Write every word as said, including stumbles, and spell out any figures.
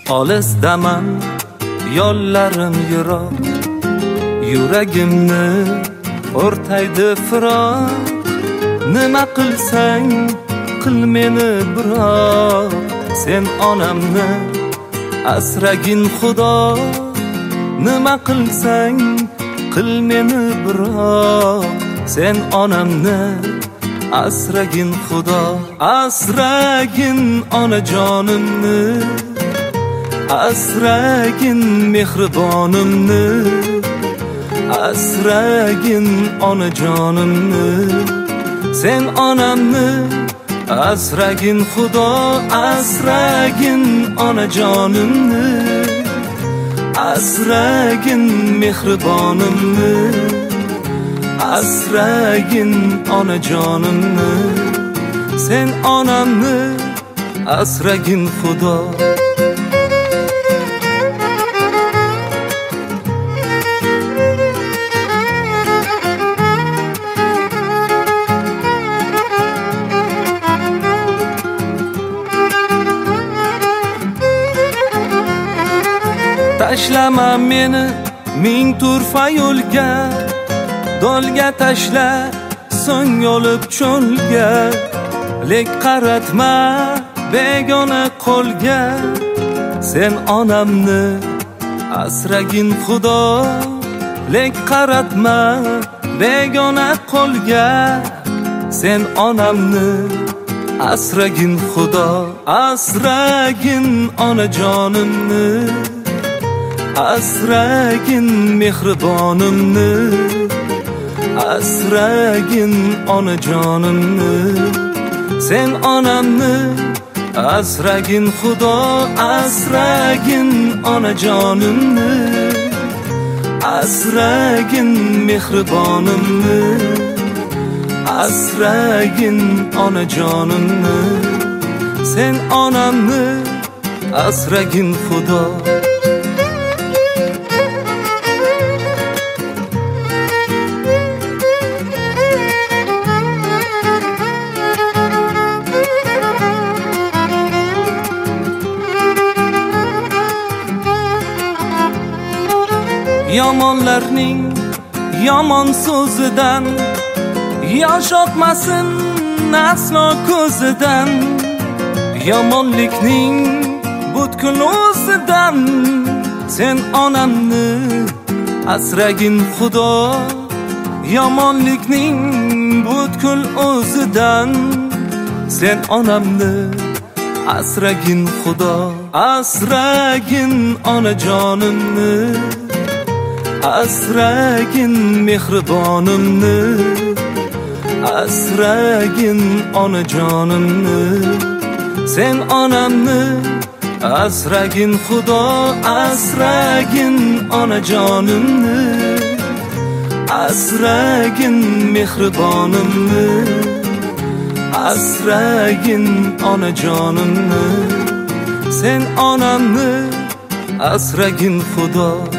Olisdaman yollarim yiroq, yuragimni o'rtaydi firoq. Nima qilsang qil meni biroq, sen onamni asragin xudo. Nima qilsang qil meni biroq, sen onamni asragin xudo. Asragin onajonimni, asragin mehribonimni, asragin onajonimni, sen onamni asragin xudo. Asragin onajonimni, asragin mehribonimni, asragin onajonimni, sen onamni asragin xudo. Tashlama meni ming turfa yo'lga, do'lga tashla so'ng olib cho'lga. Lek qaratma begona qo'lga, sen onamni asragin xudo. Lek qaratma begona qo'lga, sen onamni asragin xudo. Asragin onajonimni, asragin mehribonimni, asragin onajonimni, sen onamni asragin xudo. Asragin onajonimni, asragin mehribonimni, asragin onajonimni, sen onamni asragin xudo. Yomonlarning yomon so'zidan yosh oqmasin aslo ko'zidan. Yomonlikning butkul o'zidan, sen onamni asragin xudo. Yomonlikning butkul o'zidan, sen onamni asragin xudo. Asragin onajonimni, asragin mehribonimni, asragin onajonimni, sen onamni asragin xudo. Asragin onajonimni, asragin mehribonimni, asragin onajonimni, sen onamni asragin xudo.